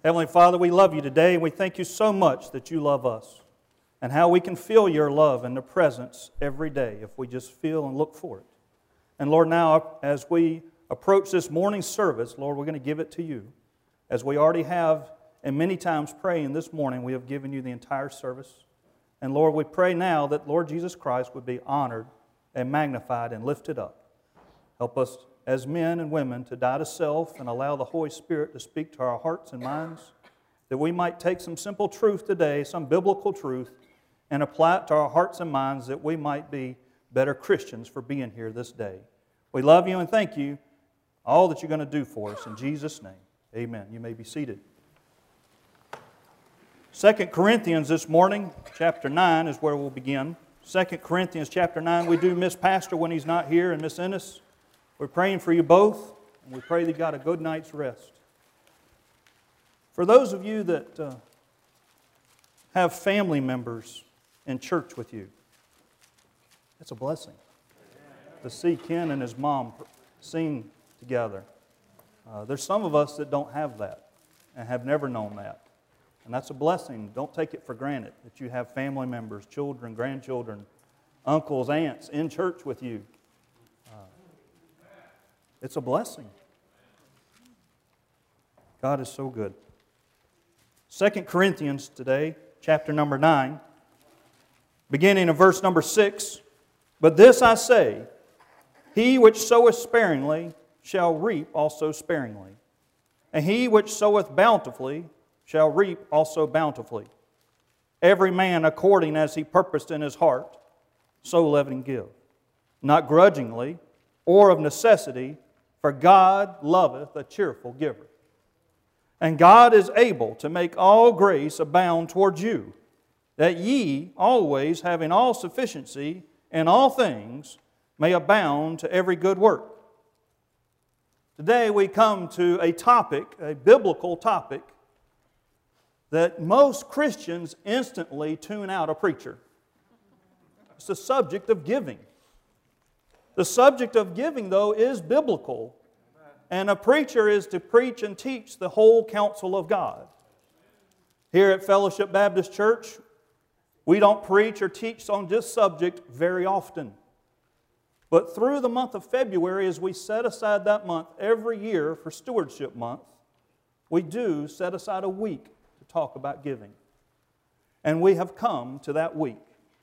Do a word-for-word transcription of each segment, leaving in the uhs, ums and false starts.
Heavenly Father, we love you today, and we thank you so much that you love us, and how we can feel your love and the presence every day if we just feel and look for it. And Lord, now as we approach this morning service, Lord, we're going to give it to you. As we already have, and many times praying this morning, we have given you the entire service. And Lord, we pray now that Lord Jesus Christ would be honored and magnified and lifted up. Help us as men and women to die to self and allow the Holy Spirit to speak to our hearts and minds, that we might take some simple truth today, some biblical truth, and apply it to our hearts and minds, that we might be better Christians for being here this day. We love you and thank you, all that you're going to do for us. In Jesus' name, amen. You may be seated. Second Corinthians this morning, chapter nine is where we'll begin. Second Corinthians chapter nine. We do miss Pastor when he's not here, and Miss Ennis. We're praying for you both, and we pray that you got a good night's rest. For those of you that uh, have family members in church with you, it's a blessing to see Ken and his mom sing together. Uh, there's some of us that don't have that and have never known that. And that's a blessing. Don't take it for granted that you have family members, children, grandchildren, uncles, aunts in church with you. Uh, it's a blessing. God is so good. Second Corinthians today, chapter number nine, beginning of verse number six. But this I say, he which soweth sparingly shall reap also sparingly, and he which soweth bountifully shall reap also bountifully. Every man according as he purposed in his heart, so let him give, not grudgingly or of necessity, for God loveth a cheerful giver. And God is able to make all grace abound towards you, that ye always, having all sufficiency in all things, may abound to every good work. Today we come to a topic, a biblical topic, that most Christians instantly tune out a preacher. It's the subject of giving. The subject of giving, though, is biblical. And a preacher is to preach and teach the whole counsel of God. Here at Fellowship Baptist Church, we don't preach or teach on this subject very often. But through the month of February, as we set aside that month every year for Stewardship Month, we do set aside a week to talk about giving. And we have come to that week.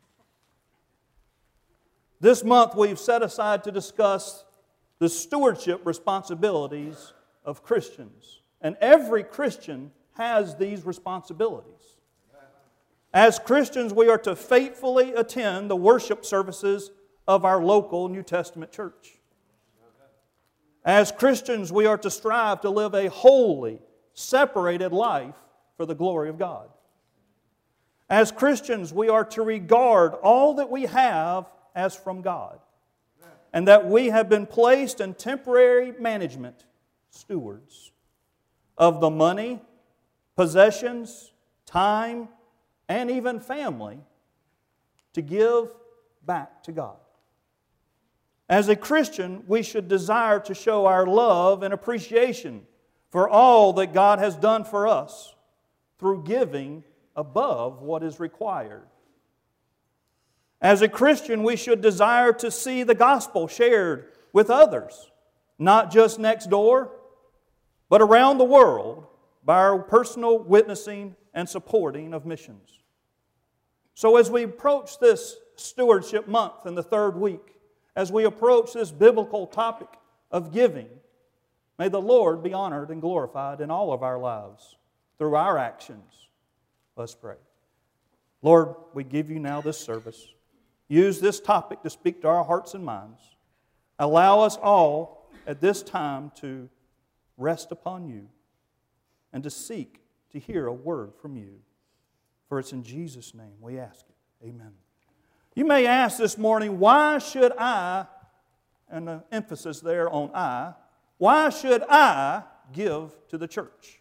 This month we've set aside to discuss the stewardship responsibilities of Christians. And every Christian has these responsibilities. As Christians, we are to faithfully attend the worship services of our local New Testament church. As Christians, we are to strive to live a holy, separated life for the glory of God. As Christians, we are to regard all that we have as from God, and that we have been placed in temporary management, stewards, of the money, possessions, time, and even family to give back to God. As a Christian, we should desire to show our love and appreciation for all that God has done for us through giving above what is required. As a Christian, we should desire to see the gospel shared with others, not just next door, but around the world by our personal witnessing and supporting of missions. So as we approach this Stewardship Month in the third week, as we approach this biblical topic of giving, may the Lord be honored and glorified in all of our lives through our actions. Let's pray. Lord, we give you now this service. Use this topic to speak to our hearts and minds. Allow us all at this time to rest upon you and to seek to hear a word from you. For it's in Jesus' name we ask it. Amen. You may ask this morning, why should I, and the emphasis there on I, why should I give to the church?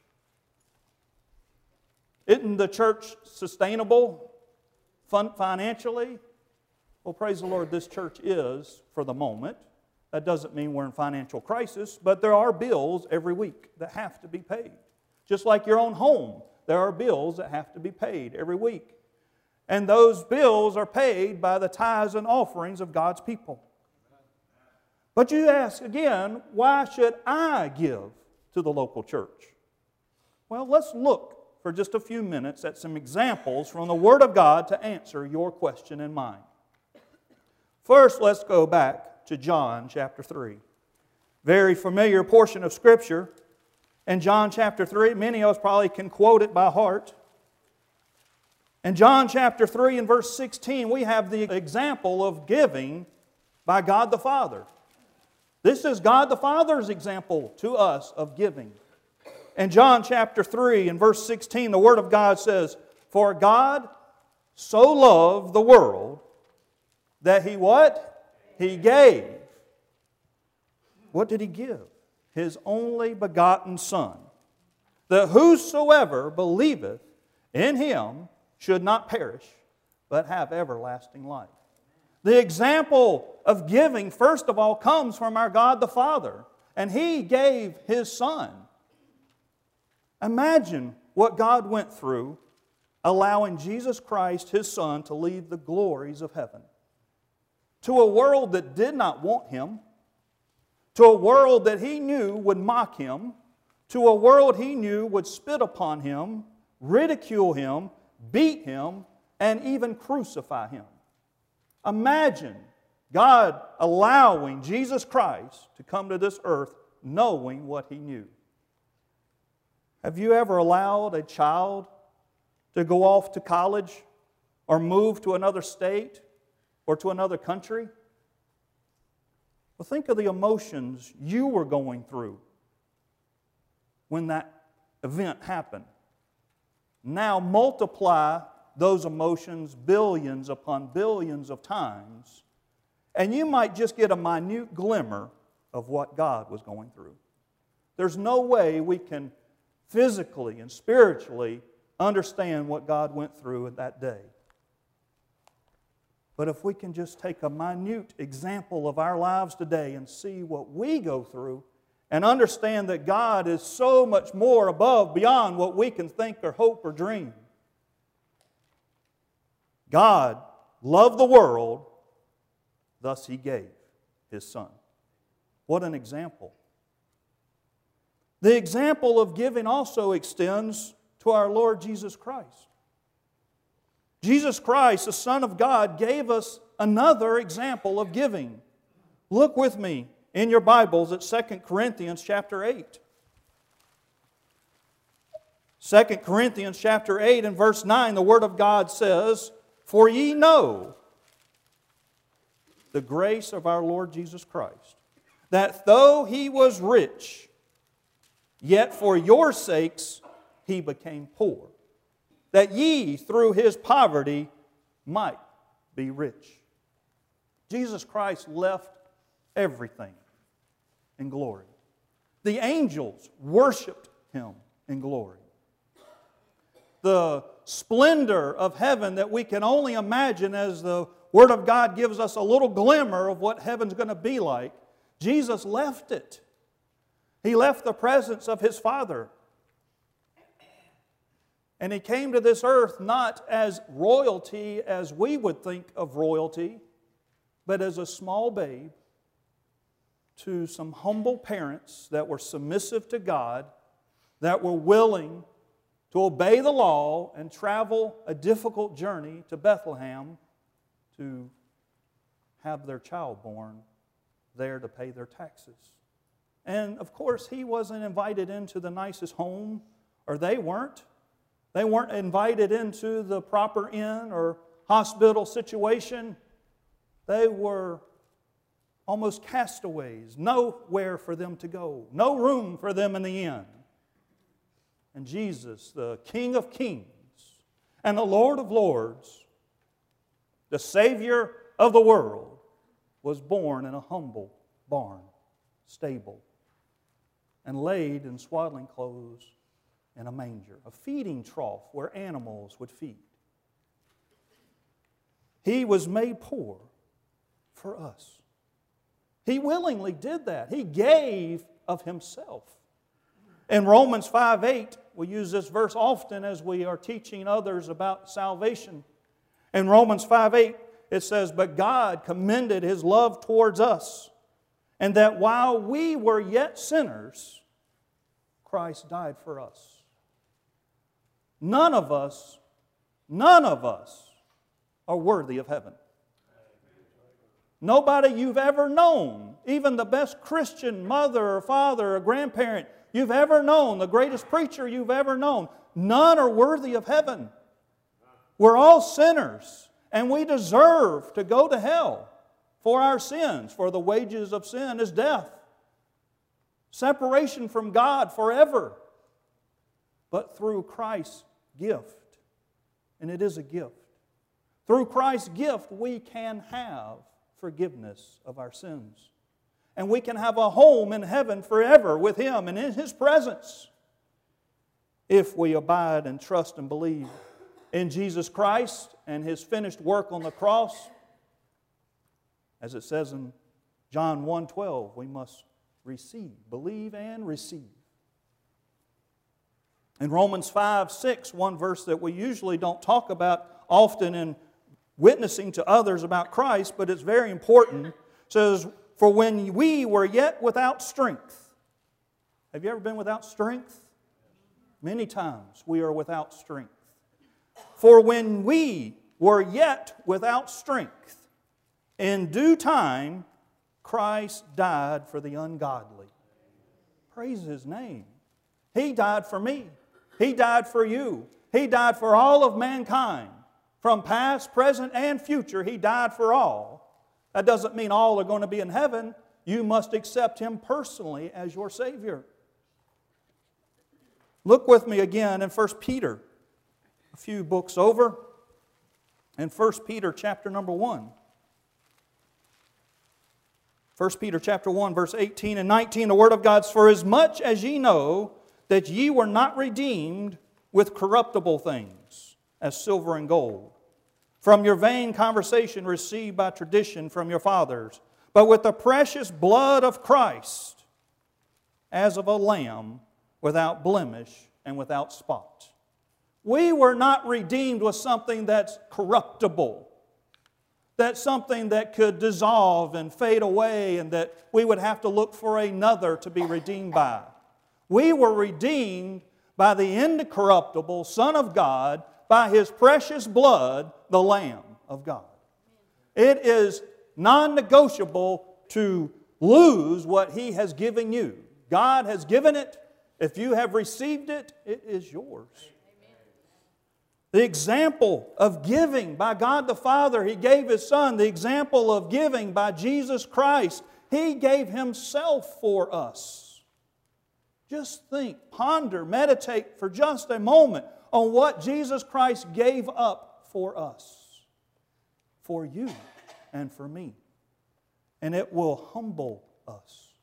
Isn't the church sustainable financially? Well, praise the Lord, this church is for the moment. That doesn't mean we're in financial crisis, but there are bills every week that have to be paid. Just like your own home, there are bills that have to be paid every week. And those bills are paid by the tithes and offerings of God's people. But you ask again, why should I give to the local church? Well, let's look for just a few minutes at some examples from the Word of God to answer your question and mine. First, let's go back to John chapter three. Very familiar portion of Scripture. In John chapter three, many of us probably can quote it by heart. In John chapter three and verse sixteen, we have the example of giving by God the Father. This is God the Father's example to us of giving. In John chapter three and verse sixteen, the Word of God says, "For God so loved the world that He" what? He gave. What did He give? His only begotten Son, that whosoever believeth in Him should not perish, but have everlasting life. The example of giving, first of all, comes from our God the Father, and He gave His Son. Imagine what God went through allowing Jesus Christ, His Son, to leave the glories of heaven to a world that did not want Him, to a world that He knew would mock Him, to a world He knew would spit upon Him, ridicule Him, beat Him, and even crucify Him. Imagine God allowing Jesus Christ to come to this earth knowing what He knew. Have you ever allowed a child to go off to college or move to another state or to another country? Well, think of the emotions you were going through when that event happened. Now multiply those emotions billions upon billions of times, and you might just get a minute glimmer of what God was going through. There's no way we can physically and spiritually understand what God went through at that day. But if we can just take a minute example of our lives today and see what we go through and understand that God is so much more above, beyond what we can think or hope or dream. God loved the world, thus He gave His Son. What an example. The example of giving also extends to our Lord Jesus Christ. Jesus Christ, the Son of God, gave us another example of giving. Look with me in your Bibles at Second Corinthians chapter eight. Second Corinthians chapter eight and verse nine, the Word of God says, "For ye know the grace of our Lord Jesus Christ, that though He was rich, yet for your sakes He became poor, that ye through His poverty might be rich." Jesus Christ left everything in glory. The angels worshiped Him in glory. The splendor of heaven that we can only imagine, as the Word of God gives us a little glimmer of what heaven's going to be like, Jesus left it. He left the presence of His Father. And He came to this earth not as royalty as we would think of royalty, but as a small babe to some humble parents that were submissive to God, that were willing to obey the law and travel a difficult journey to Bethlehem to have their child born there to pay their taxes. And of course, He wasn't invited into the nicest home, or they weren't. They weren't invited into the proper inn or hospital situation. They were almost castaways, nowhere for them to go, no room for them in the inn. And Jesus, the King of Kings and the Lord of Lords, the Savior of the world, was born in a humble barn, stable, and laid in swaddling clothes in a manger, a feeding trough where animals would feed. He was made poor for us. He willingly did that. He gave of Himself. In Romans five eight, we use this verse often as we are teaching others about salvation. In Romans five eight, it says, "But God commended His love towards us, and that while we were yet sinners, Christ died for us." None of us, none of us are worthy of heaven. Nobody you've ever known, even the best Christian mother or father or grandparent you've ever known, the greatest preacher you've ever known, none are worthy of heaven. We're all sinners, and we deserve to go to hell for our sins, for the wages of sin is death. Separation from God forever. But through Christ's gift, and it is a gift, through Christ's gift we can have forgiveness of our sins. And we can have a home in heaven forever with Him and in His presence if we abide and trust and believe in Jesus Christ and His finished work on the cross. As it says in John one twelve, we must receive, believe and receive. In Romans five six, one verse that we usually don't talk about often in witnessing to others about Christ, but it's very important, says, "For when we were yet without strength." Have you ever been without strength? Many times we are without strength. "For when we were yet without strength, in due time Christ died for the ungodly." Praise His name. He died for me. He died for you. He died for all of mankind. From past, present, and future, He died for all. That doesn't mean all are going to be in heaven. You must accept Him personally as your Savior. Look with me again in First Peter, a few books over, in First Peter chapter number one. First Peter chapter one, verse eighteen and nineteen, the Word of God says, "For as much as ye know that ye were not redeemed with corruptible things, as silver and gold, from your vain conversation received by tradition from your fathers, but with the precious blood of Christ, as of a lamb, without blemish and without spot." We were not redeemed with something that's corruptible, that's something that could dissolve and fade away and that we would have to look for another to be redeemed by. We were redeemed by the incorruptible Son of God, by His precious blood, the Lamb of God. It is non-negotiable to lose what He has given you. God has given it. If you have received it, it is yours. Amen. The example of giving by God the Father, He gave His Son. The example of giving by Jesus Christ, He gave Himself for us. Just think, ponder, meditate for just a moment on what Jesus Christ gave up for us, for you and for me. And it will humble us.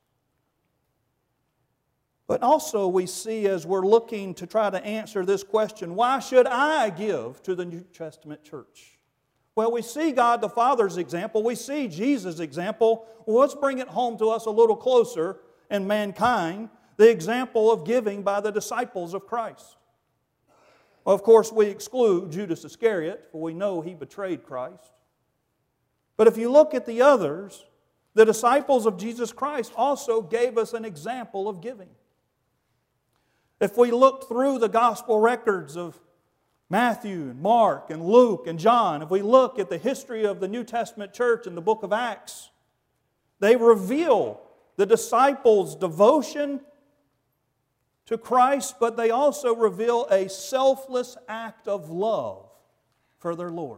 But also we see, as we're looking to try to answer this question, why should I give to the New Testament church? Well, we see God the Father's example. We see Jesus' example. Well, let's bring it home to us a little closer in mankind. The example of giving by the disciples of Christ. Well, of course, we exclude Judas Iscariot, for we know he betrayed Christ. But if you look at the others, the disciples of Jesus Christ also gave us an example of giving. If we look through the gospel records of Matthew, and Mark, and Luke, and John, if we look at the history of the New Testament church in the book of Acts, they reveal the disciples' devotion to Christ, but they also reveal a selfless act of love for their Lord.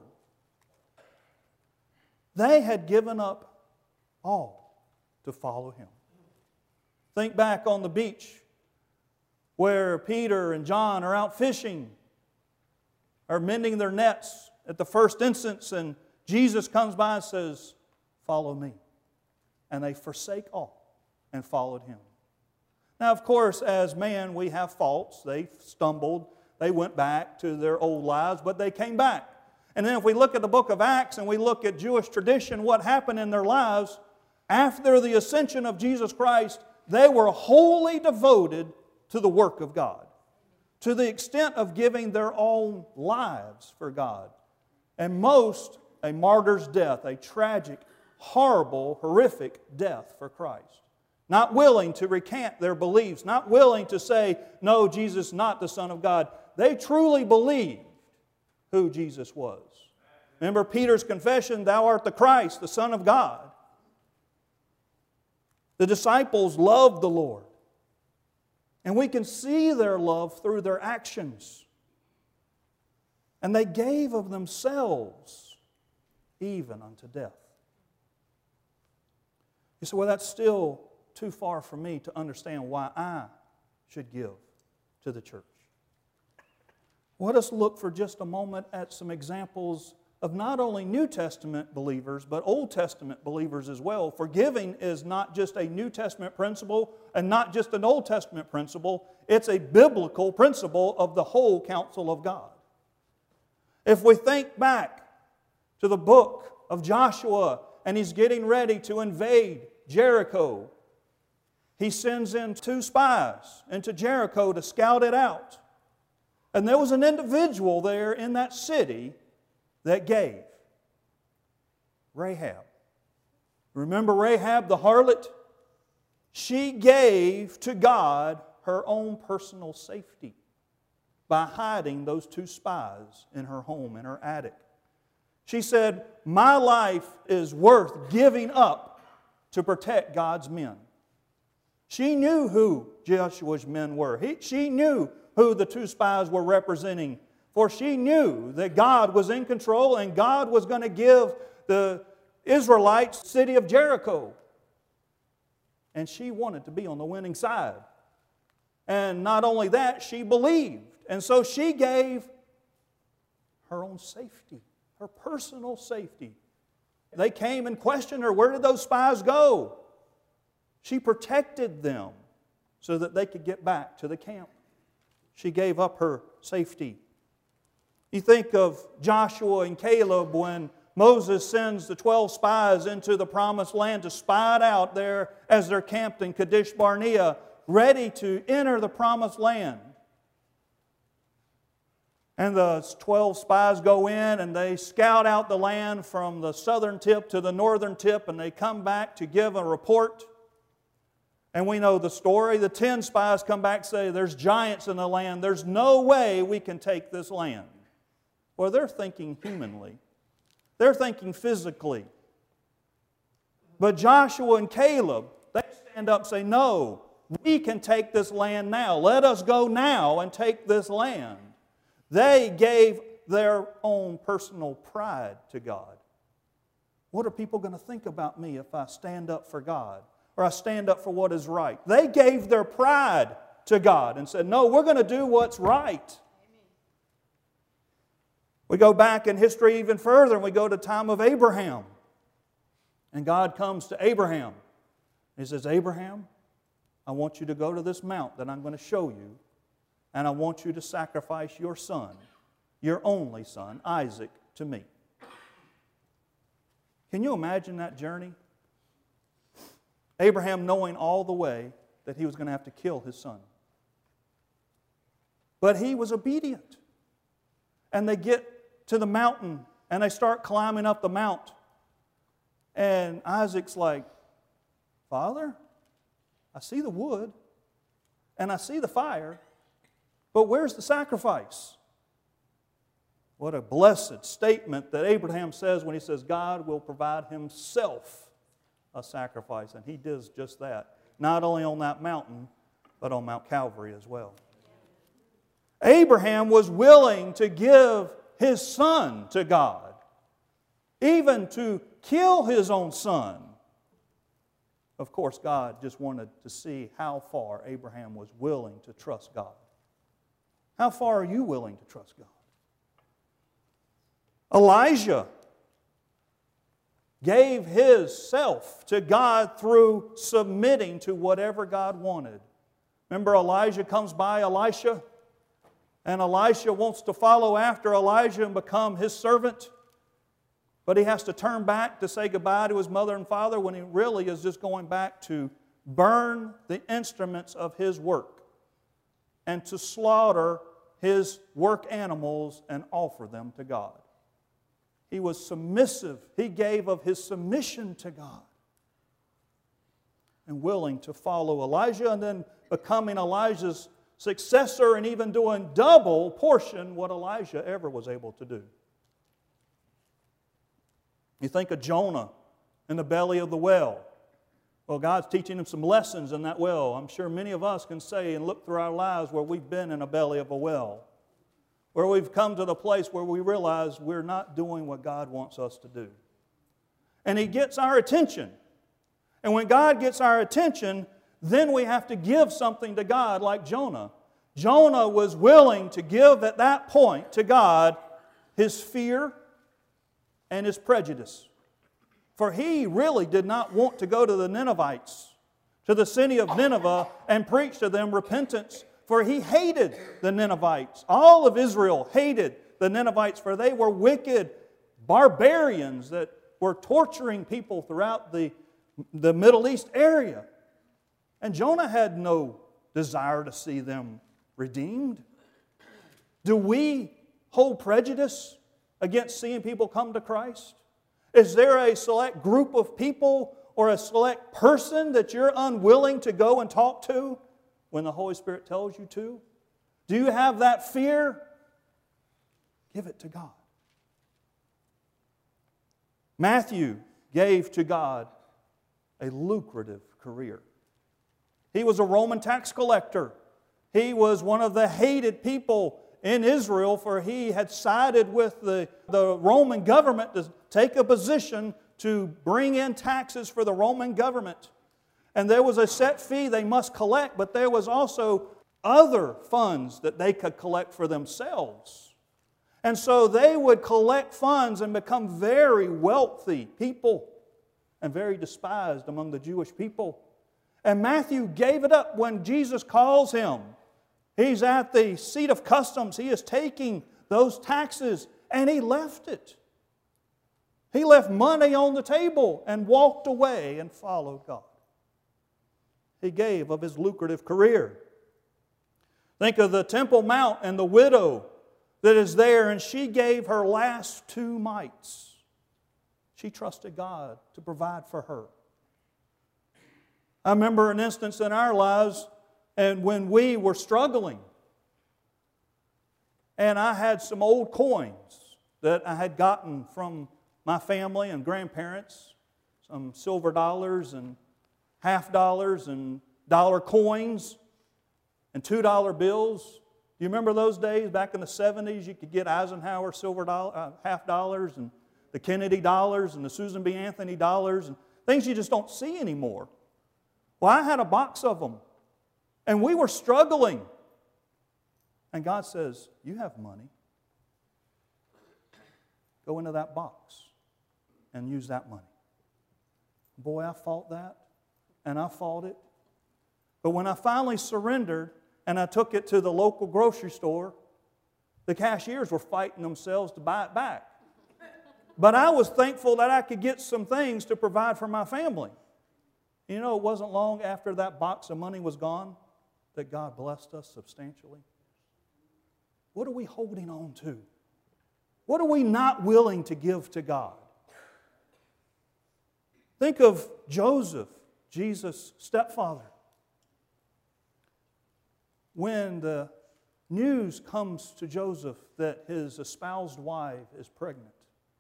They had given up all to follow Him. Think back on the beach where Peter and John are out fishing, are mending their nets at the first instance, and Jesus comes by and says, "Follow me." And they forsake all and followed Him. Now, of course, as man, we have faults. They stumbled. They went back to their old lives, but they came back. And then if we look at the book of Acts and we look at Jewish tradition, what happened in their lives, after the ascension of Jesus Christ, they were wholly devoted to the work of God, to the extent of giving their own lives for God. And most, a martyr's death, a tragic, horrible, horrific death for Christ. Not willing to recant their beliefs, not willing to say, no, Jesus is not the Son of God. They truly believed who Jesus was. Remember Peter's confession, thou art the Christ, the Son of God. The disciples loved the Lord. And we can see their love through their actions. And they gave of themselves even unto death. You say, well, that's still too far for me to understand why I should give to the church. Let us look for just a moment at some examples of not only New Testament believers, but Old Testament believers as well. Forgiving is not just a New Testament principle and not just an Old Testament principle. It's a biblical principle of the whole counsel of God. If we think back to the book of Joshua, and he's getting ready to invade Jericho, he sends in two spies into Jericho to scout it out. And there was an individual there in that city that gave. Rahab. Remember Rahab the harlot? She gave to God her own personal safety by hiding those two spies in her home, in her attic. She said, my life is worth giving up to protect God's men. She knew who Joshua's men were. He, she knew who the two spies were representing. For she knew that God was in control and God was going to give the Israelites the city of Jericho. And she wanted to be on the winning side. And not only that, she believed. And so she gave her own safety, her personal safety. They came and questioned her, where did those spies go? She protected them so that they could get back to the camp. She gave up her safety. You think of Joshua and Caleb when Moses sends the twelve spies into the promised land to spy it out there as they're camped in Kadesh Barnea, ready to enter the promised land. And the twelve spies go in and they scout out the land from the southern tip to the northern tip, and they come back to give a report. And we know the story. The ten spies come back and say, there's giants in the land. There's no way we can take this land. Well, they're thinking humanly. They're thinking physically. But Joshua and Caleb, they stand up and say, no, we can take this land now. Let us go now and take this land. They gave their own personal pride to God. What are people going to think about me if I stand up for God? Or I stand up for what is right? They gave their pride to God and said, no, we're going to do what's right. We go back in history even further and we go to the time of Abraham. And God comes to Abraham. He says, Abraham, I want you to go to this mount that I'm going to show you, and I want you to sacrifice your son, your only son, Isaac, to me. Can you imagine that journey? Abraham knowing all the way that he was going to have to kill his son. But he was obedient. And they get to the mountain and they start climbing up the mount. And Isaac's like, Father, I see the wood and I see the fire, but where's the sacrifice? What a blessed statement that Abraham says when he says God will provide Himself a sacrifice. And He does just that. Not only on that mountain, but on Mount Calvary as well. Abraham was willing to give his son to God, even to kill his own son. Of course, God just wanted to see how far Abraham was willing to trust God. How far are you willing to trust God? Elijah gave his self to God through submitting to whatever God wanted. Remember, Elijah comes by Elisha, and Elisha wants to follow after Elijah and become his servant. But he has to turn back to say goodbye to his mother and father when he really is just going back to burn the instruments of his work. and to slaughter his work animals and offer them to God. He was submissive. He gave of his submission to God and willing to follow Elijah, and then becoming Elijah's successor and even doing double portion what Elijah ever was able to do. You think of Jonah in the belly of the whale. Well, God's teaching him some lessons in that well. I'm sure many of us can say and look through our lives where we've been in a belly of a well, where we've come to the place where we realize we're not doing what God wants us to do. And He gets our attention. And when God gets our attention, then we have to give something to God like Jonah. Jonah was willing to give at that point to God his fear and his prejudice. For he really did not want to go to the Ninevites, to the city of Nineveh, and preach to them repentance. For he hated the Ninevites. All of Israel hated the Ninevites, for they were wicked barbarians that were torturing people throughout the, the Middle East area. And Jonah had no desire to see them redeemed. Do we hold prejudice against seeing people come to Christ? Is there a select group of people or a select person that you're unwilling to go and talk to when the Holy Spirit tells you to? Do you have that fear? Give it to God. Matthew gave to God a lucrative career. He was a Roman tax collector. He was one of the hated people in Israel, for he had sided with the, the Roman government to take a position to bring in taxes for the Roman government. And there was a set fee they must collect, but there was also other funds that they could collect for themselves. And so they would collect funds and become very wealthy people and very despised among the Jewish people. And Matthew gave it up when Jesus calls him. He's at the seat of customs. He is taking those taxes, and he left it. He left money on the table and walked away and followed God. He gave of his lucrative career. Think of the Temple Mount and the widow that is there, and she gave her last two mites. She trusted God to provide for her. I remember an instance in our lives and when we were struggling, and I had some old coins that I had gotten from my family and grandparents, some silver dollars and half dollars and dollar coins and two dollar bills. Do you remember those days back in the seventies? You could get Eisenhower silver dollar, uh, half dollars and the Kennedy dollars and the Susan B. Anthony dollars and things you just don't see anymore. Well, I had a box of them, and we were struggling. And God says, you have money. Go into that box and use that money. Boy, I fought that, and I fought it. But when I finally surrendered and I took it to the local grocery store, the cashiers were fighting themselves to buy it back. But I was thankful that I could get some things to provide for my family. You know, it wasn't long after that box of money was gone that God blessed us substantially. What are we holding on to? What are we not willing to give to God? Think of Joseph, Jesus' stepfather. When the news comes to Joseph that his espoused wife is pregnant,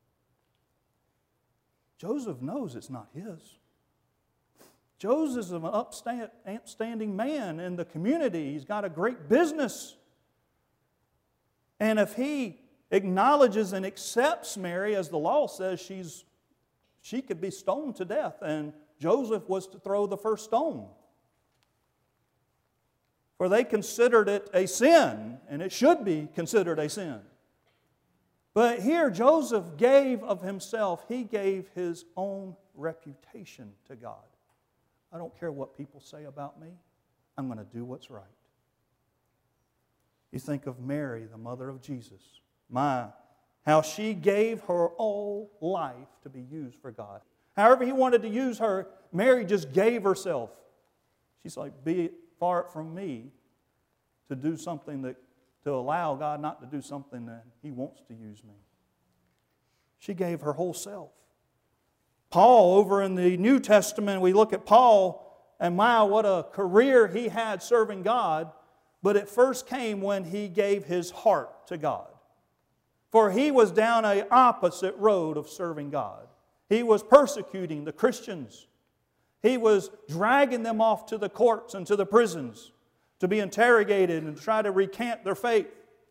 Joseph knows it's not his. Joseph is an upstanding man in the community. He's got a great business. And if he acknowledges and accepts Mary, as the law says, she's, she could be stoned to death. And Joseph was to throw the first stone. For they considered it a sin, and it should be considered a sin. But here Joseph gave of himself. He gave his own reputation to God. I don't care what people say about me. I'm going to do what's right. You think of Mary, the mother of Jesus. My, how she gave her whole life to be used for God. However He wanted to use her, Mary just gave herself. She's like, be it far from me to do something that, to allow God not to do something that He wants to use me. She gave her whole self. Paul, over in the New Testament, we look at Paul, and my, what a career he had serving God, but it first came when he gave his heart to God. For he was down an opposite road of serving God. He was persecuting the Christians. He was dragging them off to the courts and to the prisons to be interrogated and try to recant their faith.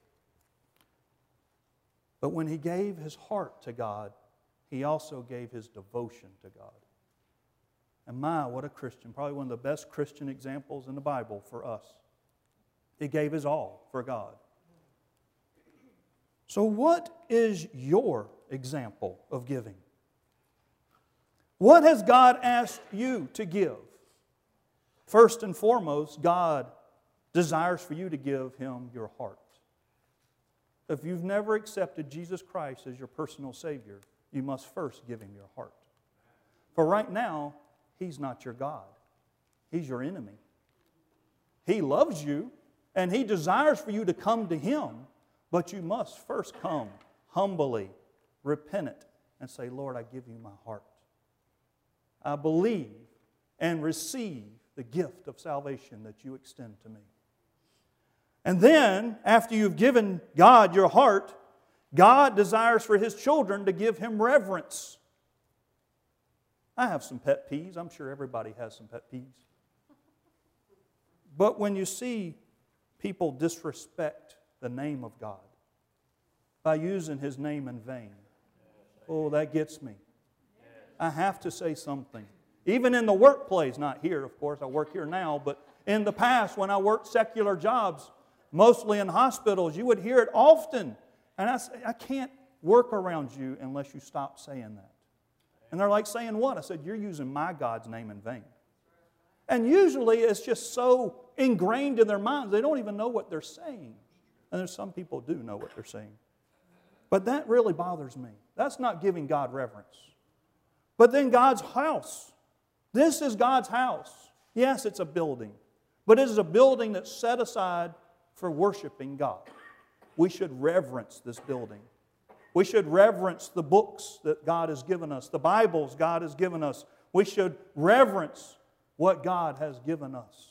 But when he gave his heart to God, he also gave his devotion to God. And my, what a Christian. Probably one of the best Christian examples in the Bible for us. He gave his all for God. So what is your example of giving? What has God asked you to give? First and foremost, God desires for you to give Him your heart. If you've never accepted Jesus Christ as your personal Savior, you must first give Him your heart. For right now, He's not your God. He's your enemy. He loves you, and He desires for you to come to Him, but you must first come humbly, repentant, and say, Lord, I give you my heart. I believe and receive the gift of salvation that you extend to me. And then, after you've given God your heart, God desires for His children to give Him reverence. I have some pet peeves. I'm sure everybody has some pet peeves. But when you see people disrespect the name of God by using His name in vain, oh, that gets me. I have to say something. Even in the workplace, not here, of course, I work here now, but in the past when I worked secular jobs, mostly in hospitals, you would hear it often. And I say, I can't work around you unless you stop saying that. And they're like, saying what? I said, you're using my God's name in vain. And usually it's just so ingrained in their minds, they don't even know what they're saying. And there's some people do know what they're saying. But that really bothers me. That's not giving God reverence. But then God's house. This is God's house. Yes, it's a building. But it is a building that's set aside for worshiping God. We should reverence this building. We should reverence the books that God has given us, the Bibles God has given us. We should reverence what God has given us.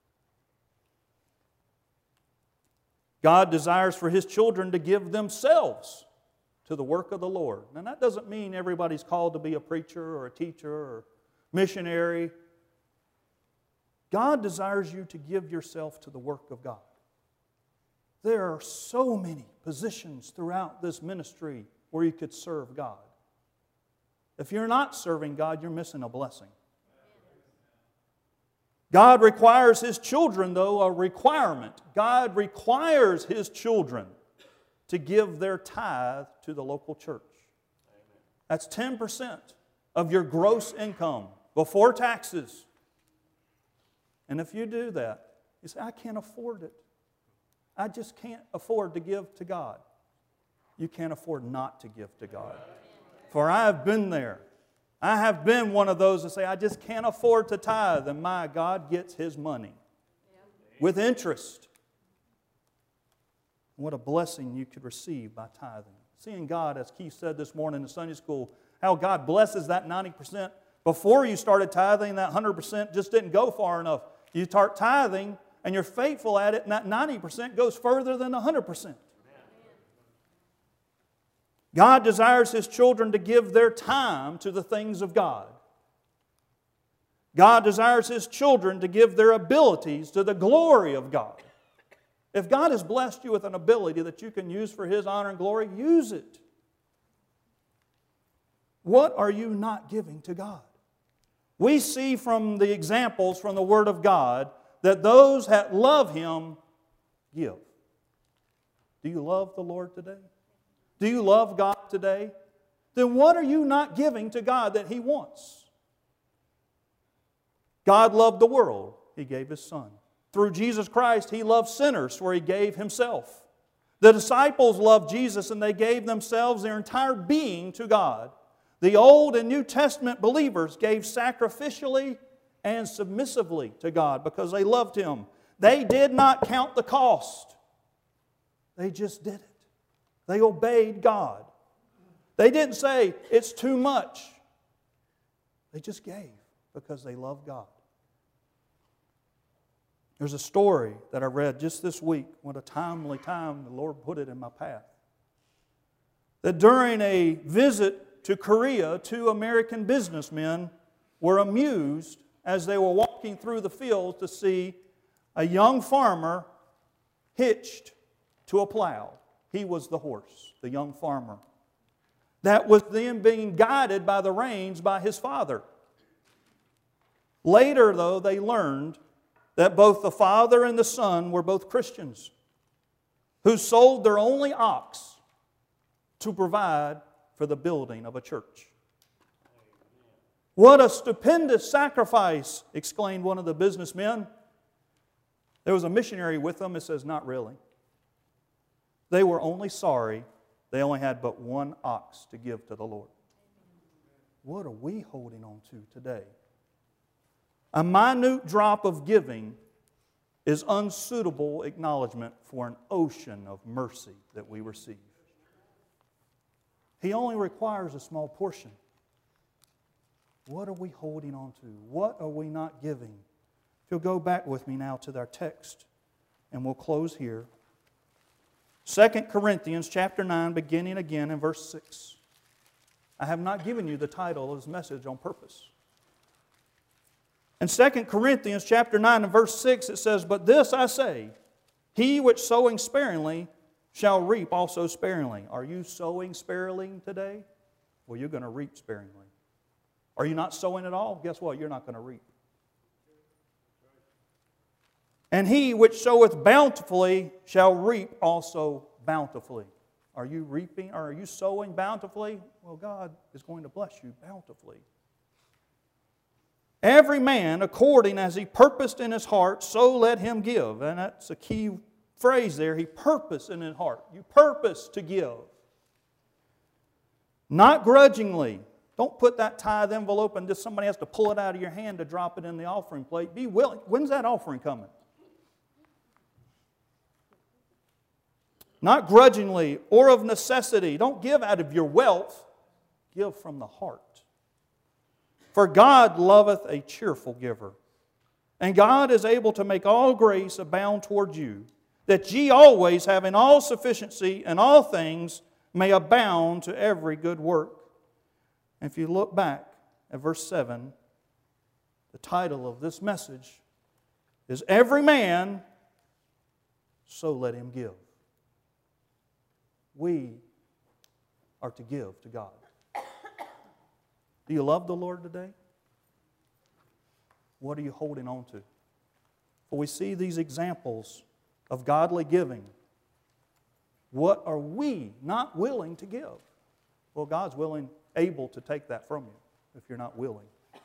God desires for His children to give themselves to the work of the Lord. And that doesn't mean everybody's called to be a preacher or a teacher or missionary. God desires you to give yourself to the work of God. There are so many positions throughout this ministry where you could serve God. If you're not serving God, you're missing a blessing. God requires His children, though, a requirement. God requires His children to give their tithe to the local church. That's ten percent of your gross income before taxes. And if you do that, you say, I can't afford it. I just can't afford to give to God. You can't afford not to give to God. For I have been there. I have been one of those that say, I just can't afford to tithe, and my God gets His money with interest. What a blessing you could receive by tithing. Seeing God, as Keith said this morning in Sunday school, how God blesses that ninety percent. Before you started tithing, that one hundred percent just didn't go far enough. You start tithing, and you're faithful at it, and that ninety percent goes further than one hundred percent. God desires His children to give their time to the things of God. God desires His children to give their abilities to the glory of God. If God has blessed you with an ability that you can use for His honor and glory, use it. What are you not giving to God? We see from the examples from the Word of God that those that love Him give. Do you love the Lord today? Do you love God today? Then what are you not giving to God that He wants? God loved the world. He gave His Son. Through Jesus Christ, He loved sinners, for He gave Himself. The disciples loved Jesus, and they gave themselves, their entire being, to God. The Old and New Testament believers gave sacrificially and submissively to God because they loved Him. They did not count the cost. They just did it. They obeyed God. They didn't say, it's too much. They just gave because they loved God. There's a story that I read just this week. What a timely time the Lord put it in my path. That during a visit to Korea, two American businessmen were amused as they were walking through the fields to see a young farmer hitched to a plow. He was the horse, the young farmer. That was then being guided by the reins by his father. Later, though, they learned that both the father and the son were both Christians who sold their only ox to provide for the building of a church. What a stupendous sacrifice, exclaimed one of the businessmen. There was a missionary with them. It says, not really. They were only sorry they only had but one ox to give to the Lord. What are we holding on to today? A minute drop of giving is unsuitable acknowledgement for an ocean of mercy that we receive. He only requires a small portion. What are we holding on to? What are we not giving? If you'll go back with me now to our text, and we'll close here. Second Corinthians chapter nine, beginning again in verse six. I have not given you the title of this message on purpose. In Second Corinthians chapter nine and verse six it says, but this I say, he which sowing sparingly shall reap also sparingly. Are you sowing sparingly today? Well, you're going to reap sparingly. Are you not sowing at all? Guess what? You're not going to reap. And he which soweth bountifully shall reap also bountifully. Are you reaping, or are you sowing bountifully? Well, God is going to bless you bountifully. Every man according as he purposed in his heart, so let him give. And that's a key phrase there. He purposed in his heart. You purpose to give. Not grudgingly. Don't put that tithe envelope and just somebody has to pull it out of your hand to drop it in the offering plate. Be willing. When's that offering coming? Not grudgingly or of necessity. Don't give out of your wealth. Give from the heart. For God loveth a cheerful giver. And God is able to make all grace abound toward you, that ye always, having all sufficiency in all things, may abound to every good work. And if you look back at verse seven, the title of this message is Every Man, So Let Him Give. We are to give to God. Do you love the Lord today? What are you holding on to? Well, we see these examples of godly giving. What are we not willing to give? Well, God's willing, able to take that from you if you're not willing.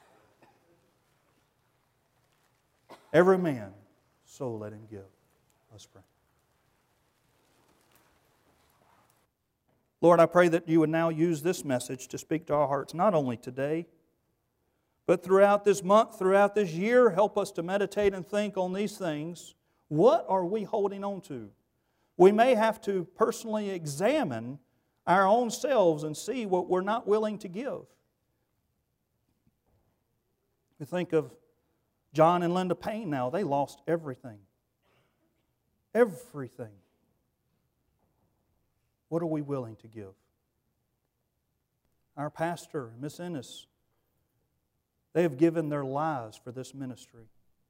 Every man, so let him give. Let's pray. Lord, I pray that you would now use this message to speak to our hearts, not only today, but throughout this month, throughout this year. Help us to meditate and think on these things. What are we holding on to? We may have to personally examine our own selves and see what we're not willing to give. We think of John and Linda Payne now. They lost everything. Everything. What are we willing to give? Our pastor, Miss Ennis, they have given their lives for this ministry.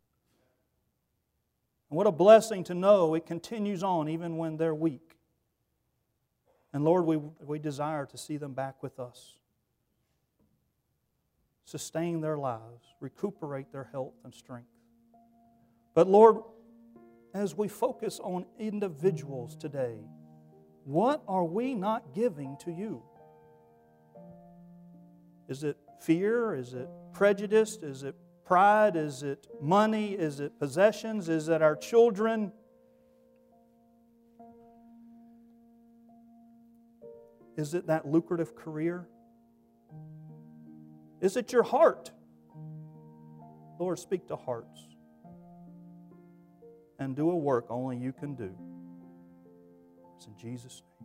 And what a blessing to know it continues on even when they're weak. And Lord, we, we desire to see them back with us. Sustain their lives, recuperate their health and strength. But Lord, as we focus on individuals today, what are we not giving to you? Is it fear? Is it prejudice? Is it pride? Is it money? Is it possessions? Is it our children? Is it that lucrative career? Is it your heart? Lord, speak to hearts. and do a work only you can do. It's in Jesus' name.